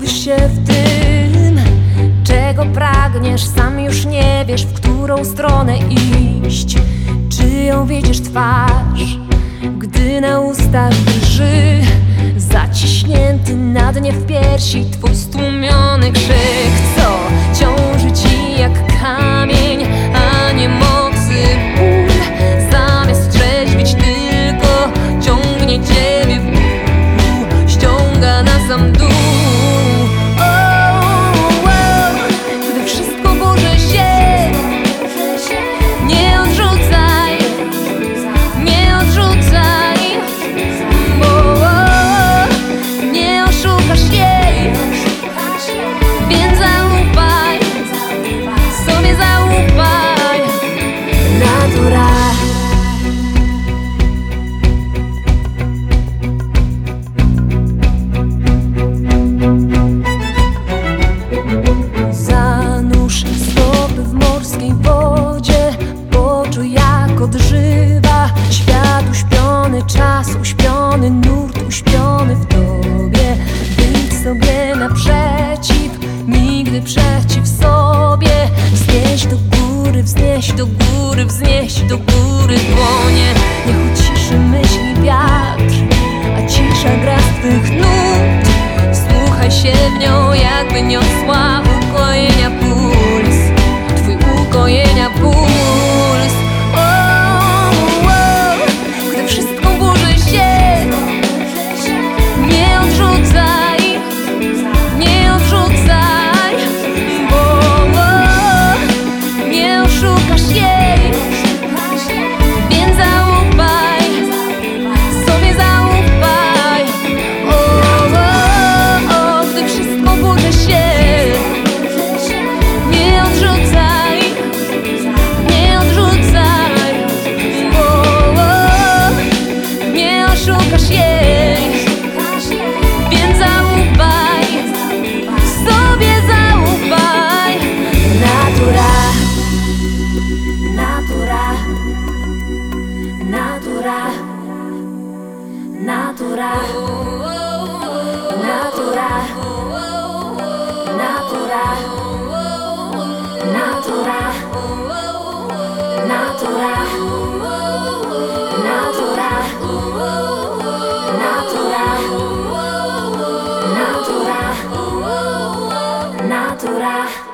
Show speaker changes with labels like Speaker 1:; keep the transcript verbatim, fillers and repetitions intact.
Speaker 1: Gubisz się w tym, czego pragniesz. Sam już nie wiesz, w którą stronę iść. Czyją wiedziesz twarz, gdy na ustach drży zaciśnięty na dnie w piersi twój stłumiony krzyk, co ciąży ci jak kamień, a nie mocy ból. Zamiast trzeźwić tylko ciągnie ciebie w dół, ściąga na sam dół. Gdy wszystko burzy się, nie odrzucaj, nie odrzucaj, bo nie oszukasz jej, więc zaufaj, sobie zaufaj. Natura. Zanurz stopy w morskiej wodzie, poczuj jak odżywa świat uśpiony, czas uśpiony, nurt uśpiony w tobie. Wyjdź sobie naprzeciw, nigdy przeciw sobie. Wznieś do góry, wznieś do góry, wznieś do góry dłonie. Niech uciszy myśli wiatr, a cisza gra z twych nut. Wsłuchaj się w nią, jakby niosła ukojenia puls, twój ukojenia puls. Oh, oh. Gdy wszystko burzy się, nie odrzucaj, nie odrzucaj, bo oh, nie oszukasz jej, więc zaufaj, sobie zaufaj. Oh, oh, oh. Gdy wszystko burzy się, nie odrzucaj, nie odrzucaj, bo oh, nie oszukasz jej, więc zaufaj, sobie zaufaj. Natura, natura, natura, natura, natura, natura, natura, natura, natura, natura, natura, natura.